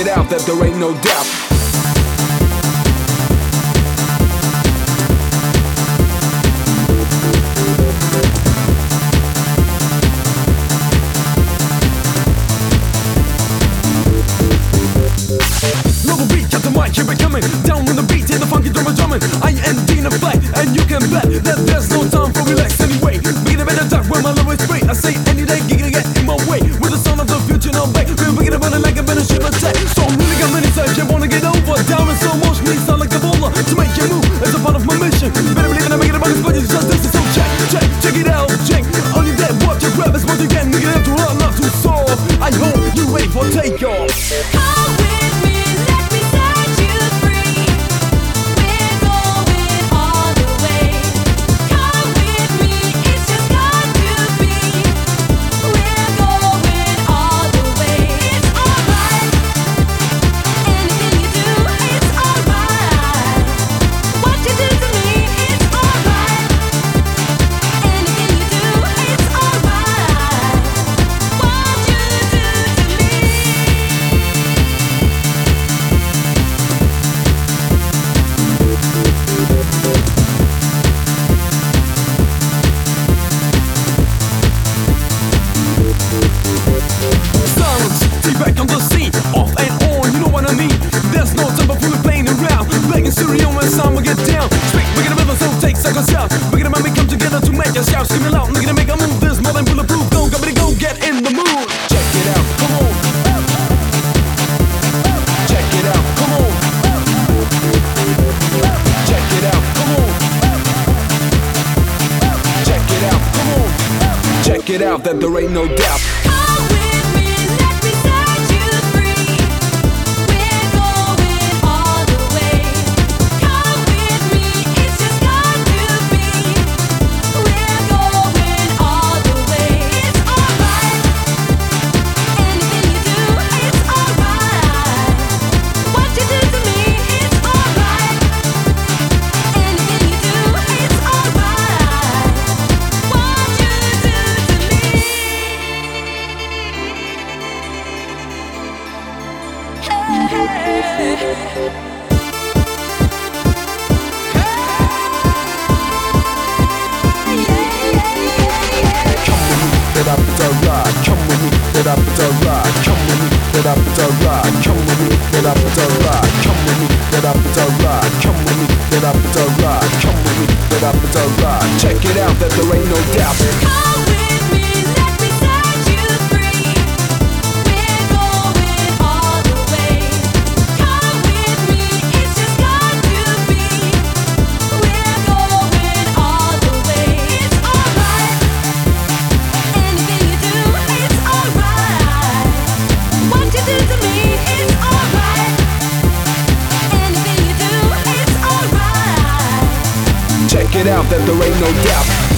it out that there ain't no doubt. Local beat, cut the mic, keep it coming. Down with the beat, hit the funky drummer drumming. I am Dean of Black, and you can bet that there's no time for relax anyway. Beat a better duck when my love is free. I say any day, giggling get in my way. With the sound of the future, no back. We're picking up on it like a better ship attack. So I'm really got many sides, you wanna get over. Down in slow motion, need sound like a bowler. To make you move, as a part of my mission. Better believe it, I make it about this budget, just this is so check it out, check. Only that what you grab is what you get. Nigga, have to run, not to solve. I hope you ready for takeoff. Come with me, let me set you free. We're going all the way. Come with me, it's just got to be. We're going all the way. It's alright. Anything you do, it's alright. What you do to me, it's alright. Anything you do, it's alright. What you do to me. Silence, take back on the scene. Off and on, you know what I mean. There's no time for fully playing around. Playing stereo when sound will get down. Straight, we're gonna build a soul, take seconds out. We're gonna make me come together to make us shout. Screaming loud, we're gonna make a move. There's more than bulletproof. Go, go, get in the mood. Check it out, come on. Check it out, come on. Check it out, come on. Check it out, come on. Check it out that there ain't no doubt. Come with me, let me set you free. We're going all the way. Come with me, it's just got to be. We're going all the way. It's alright. Anything you do, it's alright. What you do to me, it's alright. Anything you do, it's alright. What you do to me. That up is alright. Come with me, that up is alright. Come with me, that up is alright. Come with me, that up is alright. Come with me, that up is alright. Come with me, that up is alright. Come with me, that up is alright. Check it out that there ain't no doubt. Come with me, let me set you free. We're going all the way. Come with me, it's just got to be. We're going all the way. It's alright. Anything you do, it's alright. What you do to me, it's alright. Anything you do, it's alright. Check it out that there ain't no doubt.